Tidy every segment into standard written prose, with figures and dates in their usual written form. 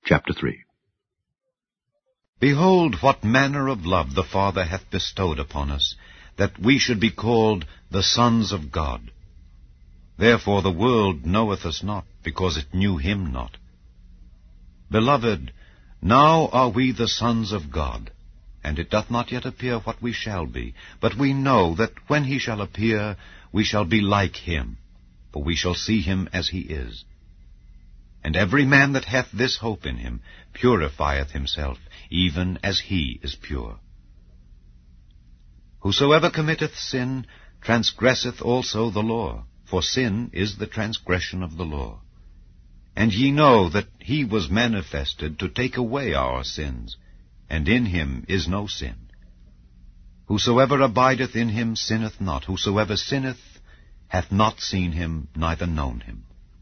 Chapter 3. Behold, what manner of love the Father hath bestowed upon us, that we should be called the sons of God. Therefore the world knoweth us not, because it knew him not. Beloved, now are we the sons of God, and it doth not yet appear what we shall be. But we know that when he shall appear, we shall be like him, for we shall see him as he is. And every man that hath this hope in him purifieth himself, even as he is pure. Whosoever committeth sin transgresseth also the law, for sin is the transgression of the law. And ye know that he was manifested to take away our sins, and in him is no sin. Whosoever abideth in him sinneth not. Whosoever sinneth hath not seen him, neither known him.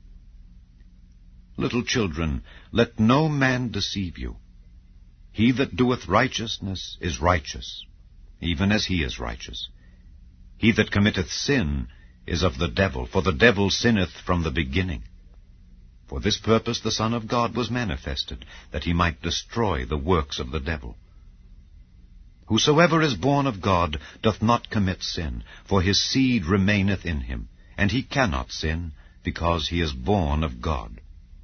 Little children, let no man deceive you. He that doeth righteousness is righteous, even as he is righteous. He that committeth sin is of the devil, for the devil sinneth from the beginning. For this purpose the Son of God was manifested, that he might destroy the works of the devil. Whosoever is born of God doth not commit sin, for his seed remaineth in him, and he cannot sin, because he is born of God.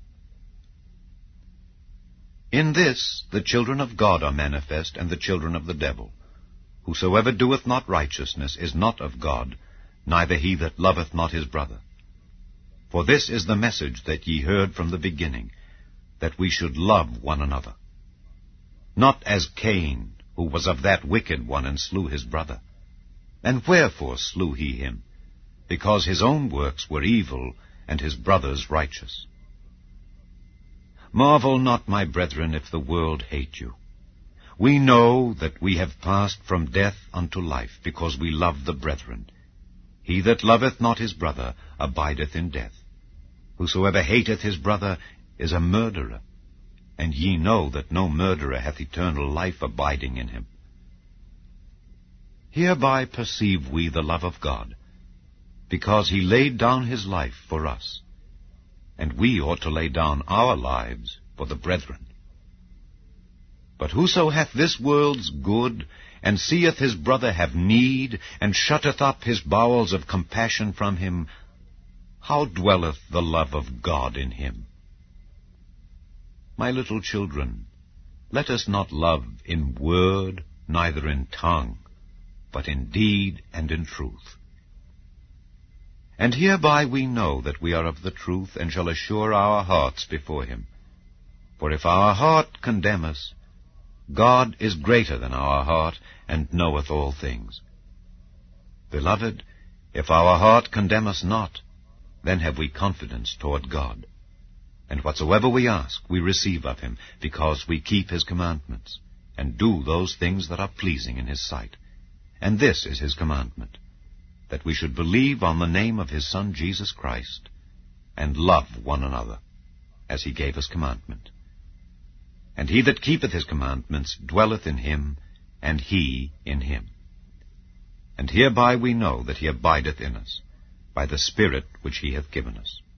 In this the children of God are manifest, and the children of the devil. Whosoever doeth not righteousness is not of God, neither he that loveth not his brother. For this is the message that ye heard from the beginning, that we should love one another. Not as Cain, who was of that wicked one, and slew his brother. And wherefore slew he him? Because his own works were evil, and his brother's righteous. Marvel not, my brethren, if the world hate you. We know that we have passed from death unto life, because we love the brethren. He that loveth not his brother abideth in death. Whosoever hateth his brother is a murderer, and ye know that no murderer hath eternal life abiding in him. Hereby perceive we the love of God, because he laid down his life for us, and we ought to lay down our lives for the brethren. But whoso hath this world's good, and seeth his brother have need, and shutteth up his bowels of compassion from him, how dwelleth the love of God in him? My little children, let us not love in word, neither in tongue, but in deed and in truth. And hereby we know that we are of the truth, and shall assure our hearts before him. For if our heart condemn us, God is greater than our heart, and knoweth all things. Beloved, if our heart condemn us not, then have we confidence toward God. And whatsoever we ask, we receive of him, because we keep his commandments, and do those things that are pleasing in his sight. And this is his commandment, that we should believe on the name of his Son Jesus Christ, and love one another, as he gave us commandment. And he that keepeth his commandments dwelleth in him, and he in him. And hereby we know that he abideth in us, by the Spirit which he hath given us.